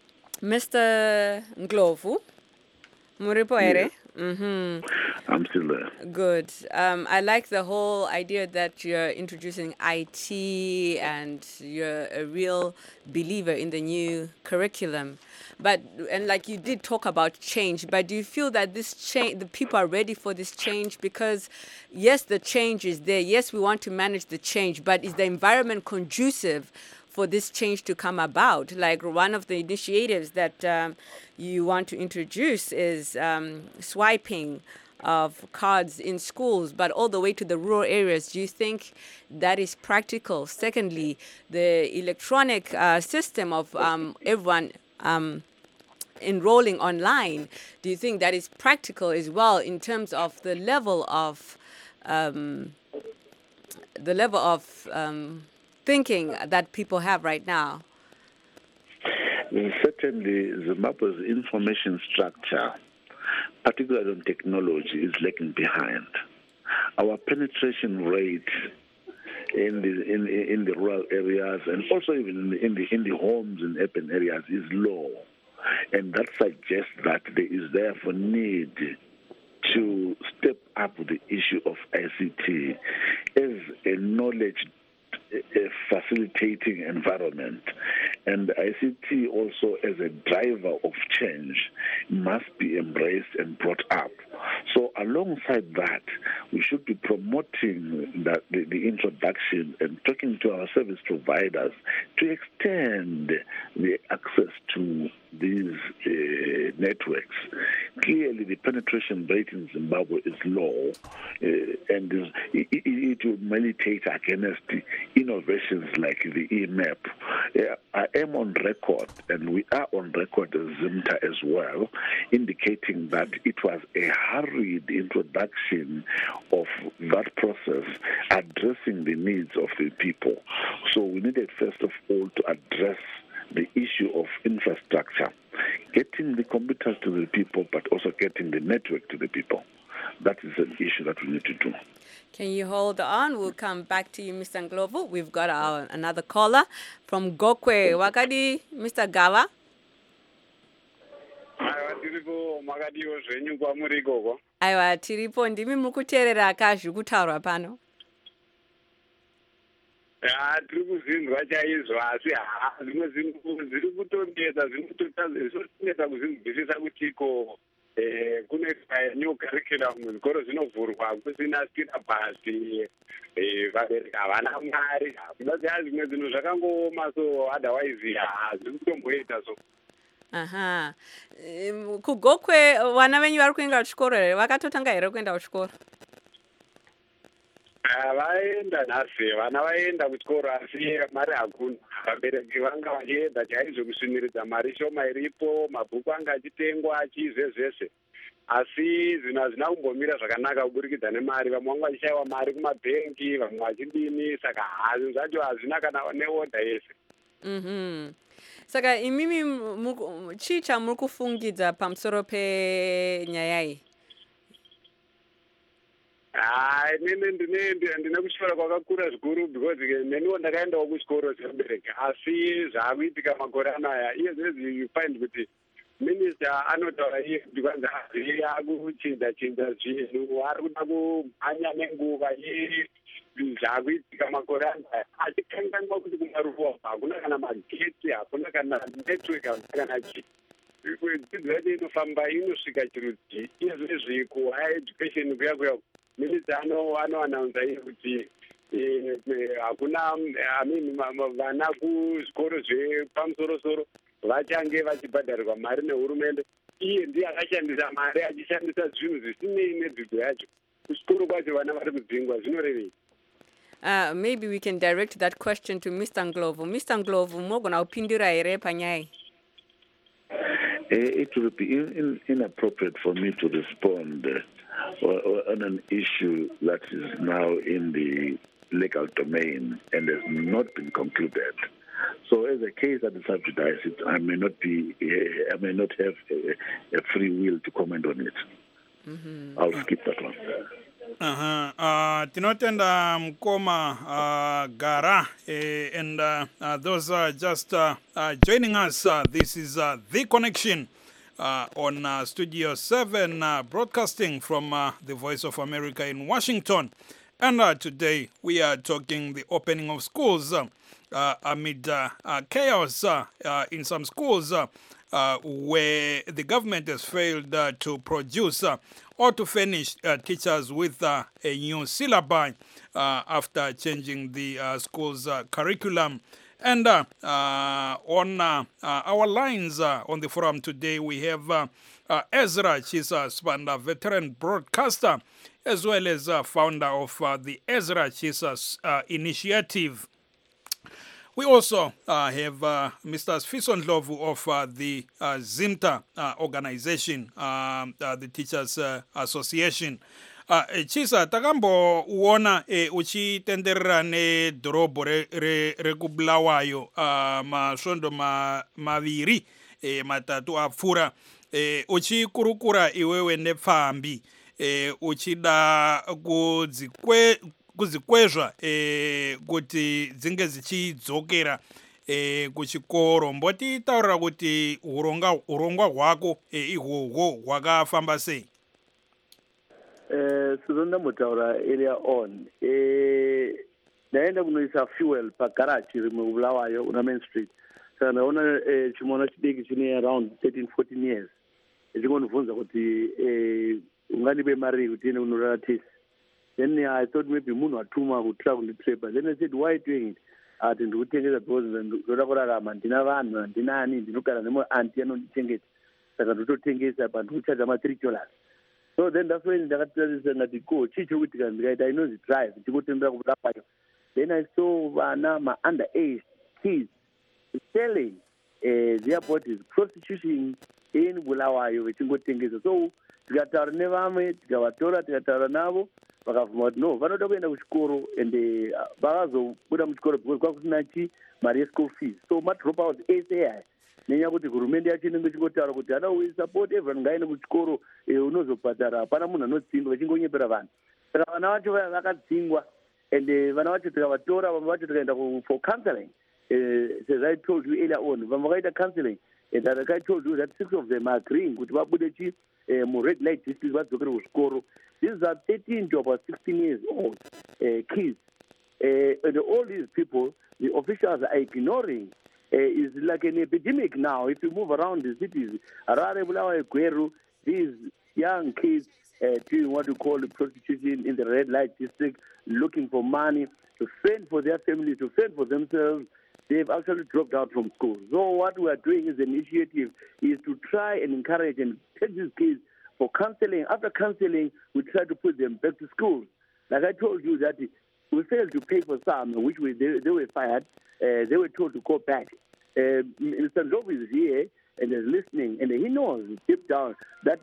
Ndlovu Muripoere. I'm still there. Good. I like the whole idea that you're introducing IT and you're a real believer in the new curriculum. And like you did talk about change, but do you feel that this change, the people are ready for this change? Because yes, the change is there. Yes, we want to manage the change, but is the environment conducive for this change to come about? Like one of the initiatives that you want to introduce is swiping of cards in schools, but all the way to the rural areas. Do you think that is practical? Secondly, the electronic system of everyone enrolling online, do you think that is practical as well in terms of the level of thinking that people have right now? Certainly, Zimbabwe's information structure, particularly on technology, is lagging behind. Our penetration rate in the rural areas and also even in the homes in urban areas is low, and that suggests that there is therefore need to step up the issue of ICT as a knowledge facilitating environment, and ICT also as a driver of change must be embraced and brought up. So alongside that, we should be promoting the introduction and talking to our service providers to extend the access to these networks. Clearly, the penetration rate in Zimbabwe is low, and it will militate against innovations like the eMap. I am on record, and we are on record as ZIMTA as well, indicating that it was a hurried introduction of that process, addressing the needs of the people. So we needed, first of all, to address the issue of infrastructure, getting the computers to the people, but also getting the network to the people. That is an issue that we need to do. Can you hold on? We'll come back to you, Mr. Ndlovu. We've got another caller from Gokwe. Wakadi, Mr. Gava. Aiwa, tiripo ndimi mukuteerera kazvikutarwa pano. Tiri kuzinzwa chaizvo asi zvimwe zvinhu zviri kutondeta zvinotoneta kuzinzwisisa kuti kunoitwa new curriculum, zvikoro zvinovhurwa kusina syllabus, vabereki havana mari, kuda zvimwe zvinhu zvakangooma, so otherwise hazviri kutomboita so. Aha. Kugokwe vana venyu vari kuenda kuchikoro here? Vakatotanga here kuenda kuchikoro? Vaenda nhasi, vana vaenda kuchikoro asi mari hakuna. Vabereki vanga vachiedza chaizvo kusviniridza mari shoma iripo, mabhuku anga achitengwa, chiizve zvese. Asi zvinhu hazvina kumbomira zvakanaka kuburikidza nemari. Vamwe vanga vachishayiwa mari kumabhengi, vamwe vachidini, saka zvinhu zvacho hazvina kana neodha yese. Saka imimi chii chamuri kufungidza pamusoro penyaya iyi? Ndine kushora kwakakura zvikuru because neniwo ndakaendawo kuchikoro semubereki, asi zvaakuitika makore anaya iye zvezi you find kuti minista anotaura iye kuti kwanza azii akuchinja-chinja zvinhu ari kuda kumhanya nenguva zvaakuitika makore anga achikanganwa kuti kumaruwa hakuna kana magetsi hakuna kana network hakuna kana chii. Dzidzo yacho inofamba inosvika chirudzi iyezvezvi kuhigher education kuya minista anoanaunza iye kuti hakuna vana kuzvikoro zvepamusoro-soro vachange vachibhadharirwa mari nehurumende. Iye ndiye akashandisa mari achishandisa zvinhu zvisinei nedzidzo yacho. Kuchikoro kwacho vana vari kudzingwa zvinorevei? Maybe we can direct that question to Mr. Ndlovu. Mr. Ndlovu, mogona kupindura here panyaya? It will be inappropriate for me to respond on an issue that is now in the legal domain and has not been concluded. So, as a case that is subsidized, I may not have a free will to comment on it. Mm-hmm. I'll skip that one. Tinotenda Mkoma Gara and those are just joining us. This is The Connection on Studio 7, broadcasting from the Voice of America in Washington. And today we are talking the opening of schools amid chaos in some schools where the government has failed to produce or to furnish teachers with a new syllabi after changing the school's curriculum. And on our lines on the forum today, we have Ezra Chisa Spanda, veteran broadcaster, as well as founder of the Ezra Chisa Initiative. We also have Mr. Sfiso Ndlovu of the ZIMTA organization, the Teachers Association. Chisa, takambo uona uchitenderera nedhorobho rekubulawayo masvondo maviri matatu apfuura uchikurukura iwewe nepfambi uchida kudzikwezva kuti dzinge dzichidzokera kuchikoro. Mbotitaurira kuti urongwa hwako ihwohwo hwakafamba sei? Ndambotaura earlier on. Ndaenda kunoisa fuel pagaraji rimwe kubulawayo una Main Street. Saka ndaona chimwana chidiki chine around 13-14 years. Chingondibvunza kuti ungandipe mari kuti ende kunorara tesi. Then I thought maybe munhu atuma kutira kunditreba. Then I said, why are you doing it? Ati ndikutengesa because ndoda kurarama, ndina vanhu, handina ani, ndinogara nemwe anti anondichengeta. Saka ndototengesa pa ndikuchaja $3. So then that's when ndakatarisa ngati ko chii chiri kuitika ndikaita inonzi drive chikutendera kubulawayo. Then I saw vana ma-underage kids selling their bodies, prostitution in Bulawayo vechingotengesa. So tikataura nevamwe, tikavatora, tikataura navo, vakavhuma kuti no, vanoda kuenda kuchikoro ende vakazobuda muchikoro because kwakusina mari ye-school fees. So madrop out ASAI. Nenyaya kuti hurumende yacho inenge ichingotara kuti hana we support everyone ngaende kuchikoro unozobhadhara, hapana munhu anodzingwa vechingonyepera vanhu. Saka vana vacho vakadzingwa ende vana vacho tikavatora, vamwe vacho tikaenda for counseling. As I told you earlier on, vamwe vakaita counseling and that I told you that 6 of them are agreeing kuti vabude red light district vadzokere kuchikoro. These are 13 to about 16 years old kids. And all these people, the officials are ignoring. It's like an epidemic now. If you move around the cities, Harare, Bulawayo, Gweru, these young kids doing what we call prostitution in the red light district, looking for money to fend for their family, to fend for themselves. They've actually dropped out from school. So what we are doing as an initiative is to try and encourage and take these kids for counseling. After counseling, we try to put them back to school. Like I told you that we failed to pay for some, which they were fired. They were told to go back. Mr. Ndlovu is here and is listening, and he knows deep down that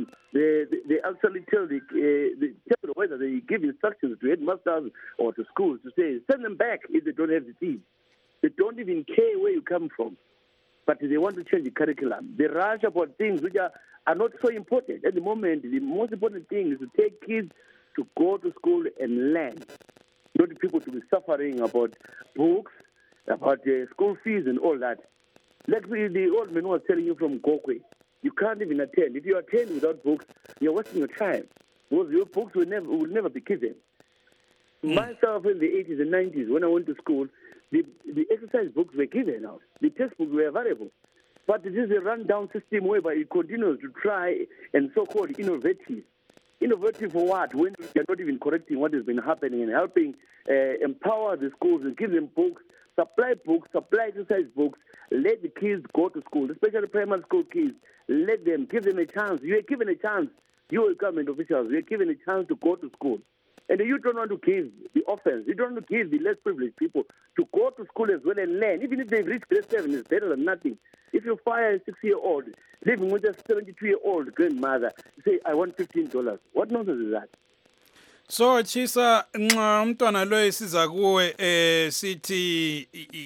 they actually tell whether they give instructions to headmasters or to schools to say, send them back if they don't have the fees. They don't even care where you come from, but they want to change the curriculum. They rush about things which are not so important. At the moment, the most important thing is to take kids to go to school and learn, not people to be suffering about books, about school fees and all that. Like the old man was telling you from Gokwe. you can't even attend. If you attend without books, you're wasting your time because your books will never be given. Myself in the 80s and 90s, when I went to school, the exercise books were given out. The textbooks were available. But it is a rundown system whereby it continues to try and so-called innovative. Innovative for what? When you're not even correcting what has been happening and helping empower the schools and give them books, supply exercise books, let the kids go to school, especially primary school kids. Let them, give them a chance. You are given a chance. You are government officials. You are given a chance to go to school. And you don't want to give the orphans, you don't want to give the less privileged people to go to school as well and learn. Even if they've reached grade 7, it's better than nothing. If you fire a 6-year-old living with a 72-year-old grandmother, say, I want $15. What nonsense is that? So Chisa umntwana lo esiza kuwe sithi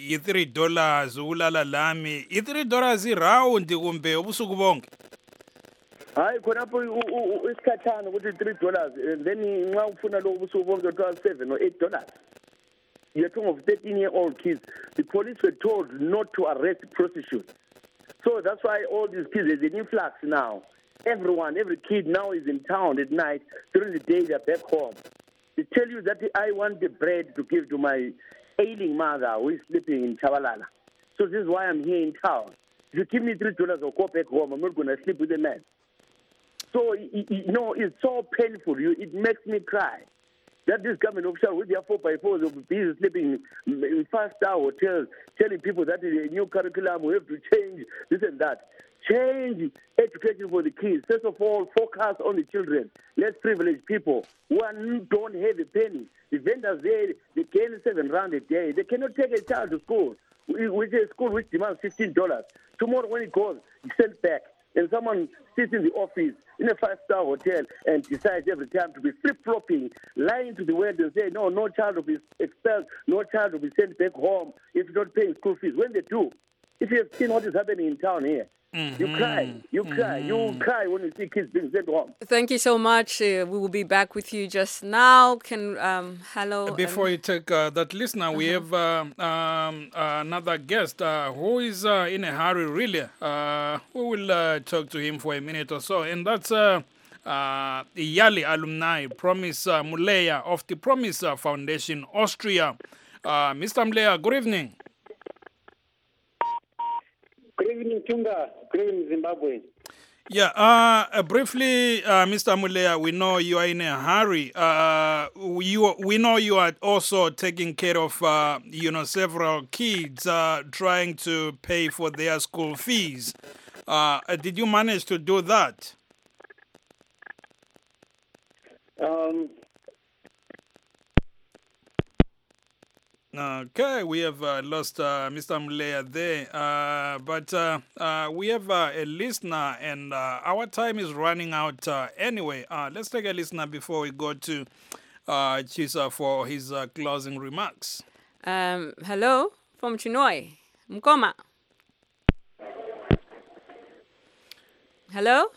$3 ulala lami $3 iround kumbe ubusuku bonke. Hayi khonapho isikhathana ukuthi $3 and then nxa ufuna lo ubusuku bonke uthola $7 or $8. You're talking of 13-year-old kids. The police were told not to arrest prostitutes. So that's why all these kids, there's an influx now. Every kid now is in town at night. During the day, they're back home. They tell you that I want the bread to give to my ailing mother who is sleeping in Chabalala. So this is why I'm here in town. If you give me $3 or go back home, I'm not going to sleep with a man. So, it's so painful. It makes me cry. That this government official with their 4x4s will be busy sleeping in 5-star hotels, telling people that is a new curriculum, we have to change this and that. Change education for the kids. First of all, focus on the children, less privileged people who don't have a penny. The vendors there, they gain 7 rand a day. They cannot take a child to school, which is a school which demands $15. Tomorrow when it goes, it's sent back. And someone sits in the office in a 5-star hotel and decides every time to be flip-flopping, lying to the world and say, no child will be expelled, no child will be sent back home if you're not paying school fees. When they do, if you have seen what is happening in town here, you cry when you see kids being sent home. Thank you so much. We will be back with you just now. Hello. Before you take that listener, we have another guest who is in a hurry, really. We will talk to him for a minute or so. And that's Yali alumni, Promise Muleya of the Promise Foundation, Austria. Mr. Muleya, good evening. Good evening, Tunga. Good evening, Zimbabwe. Yeah, briefly, Mr. Muleya, we know you are in a hurry. We know you are also taking care of, several kids trying to pay for their school fees. Did you manage to do that? Okay, we have lost Mr. Muleya there, but we have a listener, and our time is running out anyway. Let's take a listener before we go to Chisa for his closing remarks. Hello, from Chinoi, Mkoma. Hello?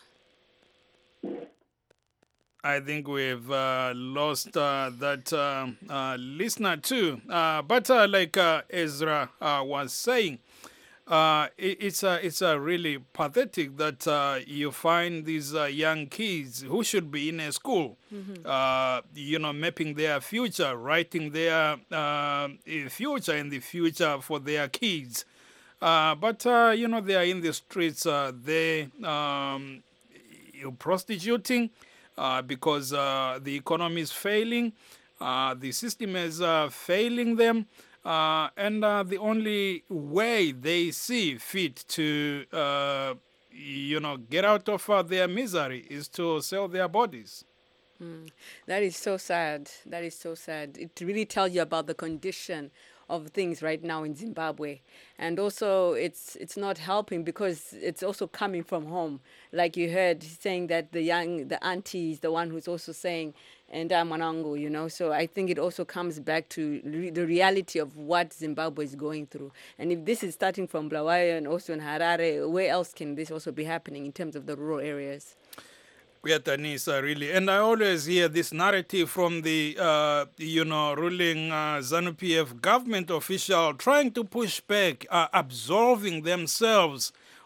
I think we've lost that listener too. But like Ezra was saying, it's really pathetic that you find these young kids who should be in a school, mapping their future, writing their future and the future for their kids. But they are in the streets, they prostituting. Because the economy is failing, the system is failing them, and the only way they see fit to, get out of their misery is to sell their bodies. That is so sad. That is so sad. It really tells you about the condition of things right now in Zimbabwe. And also it's not helping because it's also coming from home. Like you heard saying that the auntie is the one who's also saying, and Manango, so I think it also comes back to the reality of what Zimbabwe is going through. And if this is starting from Bulawayo and also in Harare, where else can this also be happening in terms of the rural areas? Yeah, Tanisa, really. And I always hear this narrative from the, ruling ZANU-PF government official trying to push back, absolving themselves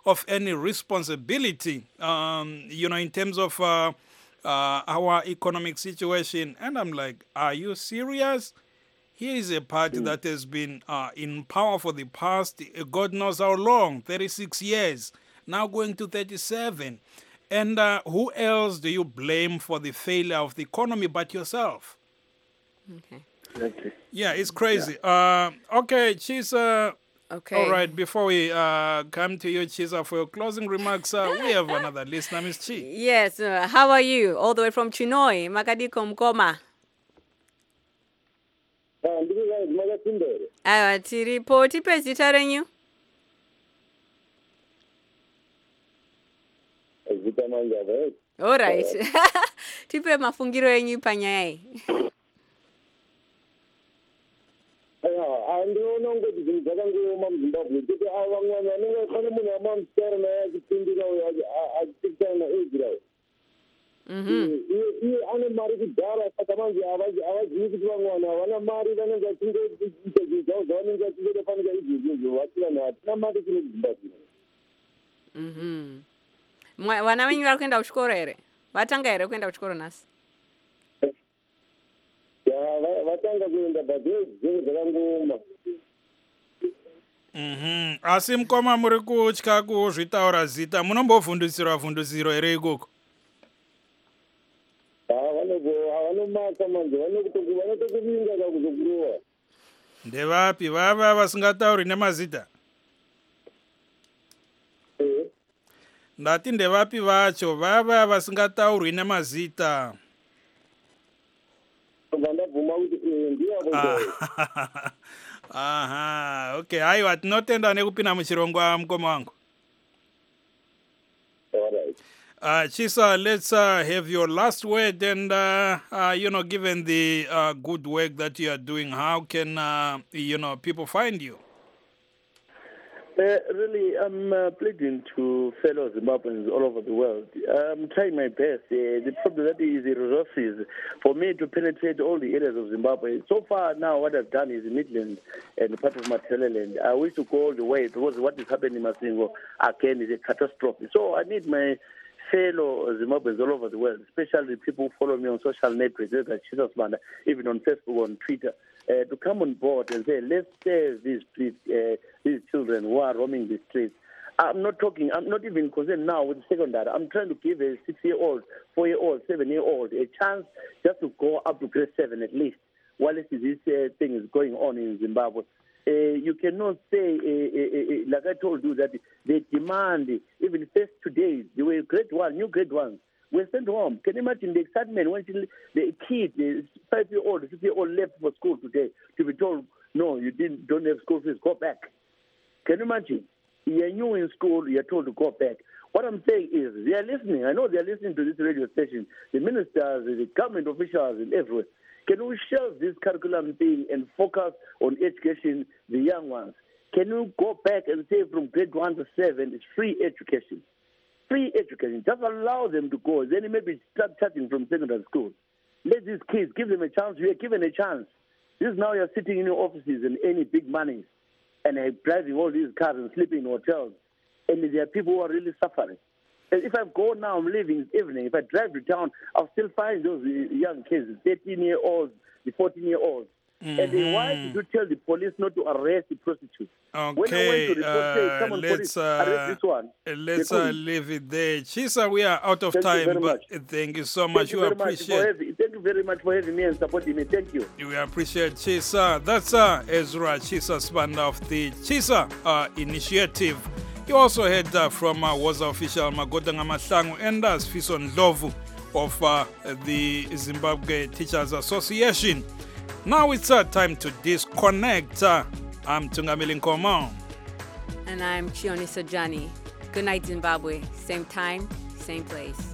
of any responsibility, in terms of our economic situation. And I'm like, are you serious? Here is a party that has been in power for the past, God knows how long, 36 years, now going to 37. And who else do you blame for the failure of the economy but yourself? Okay. Exactly. Yeah, it's crazy. Okay, Chisa. Okay. All right, before we come to you, Chisa, for your closing remarks, we have another listener, Miss Chi. Yes, how are you? All the way from Chinoi, Makadiko Mkoma. ndiri right makasimbere Aiwa, tiripo, tipe zita renyu? zita manja right All right. Tipe mafungiro enyu panyaya iyi. andinoona ngoti zvinhu zvakangooma muzimbabwe kuti vamwe vanenge pane munhu amamusara naye achipindira uyo achitikana naezrael iye ane mari kudhara saka manje havazivi kuti vamwe vanhu havana mari vanenge vachingoita zvinhu zvavo zvavanenge vachingotofanika izvozvo vati vanhu hatina mari kuno kuzimbabwe. Vana venyu vari kuenda kuchikoro here? Vatanga here kuenda kuchikoro nhasi? vatanga kuenda but zvinhu zvakangooma. Asi Mkoma, muri kutya kuzvitaura zita, munombovhundusirwa here ikoko? Vanomaka manje vanotokuvinga kakuzokurova. Ndevapi vava vasingatauri nemazita? Ndati ndevapi vacho vava vasingataurwi nemazita? Vandabvuma kuti ndiyavo. Aha, okay, haiwa tinotenda nekupinda muchirongwa, Mkoma wangu. All right. Chisa, let's have your last word and, given the good work that you are doing, how can, people find you? Really, I'm pleading to fellow Zimbabweans all over the world. I'm trying my best. The problem that is the resources for me to penetrate all the areas of Zimbabwe. So far now, what I've done is the Midland and part of Matseleland. I wish to go all the way because what is happening in Masingo, again, is a catastrophe. So I need my fellow Zimbabweans all over the world, especially people who follow me on social networks, like Jesus Manda, even on Facebook, on Twitter, to come on board and say, let's save these children who are roaming the streets. I'm not even concerned now with secondary. I'm trying to give a 6-year-old, 4-year-old, 7-year-old a chance just to go up to grade 7 at least, while this thing is going on in Zimbabwe. You cannot say, like I told you, that they demand, even first 2 days, they were grade 1, new grade 1, were sent home. Can you imagine the excitement when the kid, the 5-year-old, 6-year-old left for school today to be told, no, you don't have school fees, go back. Can you imagine? You're new in school, you're told to go back. What I'm saying is, they are listening. I know they are listening to this radio station, the ministers, the government officials, and everywhere. Can we shelve this curriculum thing and focus on education, the young ones? Can we go back and say from grade 1 to 7, it's free education? Free education. Just allow them to go. Then maybe start starting from secondary school. Let these kids, give them a chance. We are given a chance. This now you're sitting in your offices and earning big money and driving all these cars and sleeping in hotels. And there are people who are really suffering. And if I go now, I'm leaving this evening, if I drive to town, I'll still find those young kids, 13-year-olds, the 14-year-olds. And then why did you tell the police not to arrest the prostitutes? Okay, when I went to report, say, come on, police, arrest this one. Let's leave it there. Chisa, we are out of time, but thank you so much. Thank you very much for having me and supporting me. Thank you. We appreciate Chisa. That's Ezra Chisa Sibanda of the Chisa Initiative. You also heard from Woza official Magodanga Mahlangu and Sfiso Ndlovu of the Zimbabwe Teachers Association. Now it's time to disconnect. I'm Tungamili Nkomo. And I'm Chioni Sojani. Good night, Zimbabwe. Same time, same place.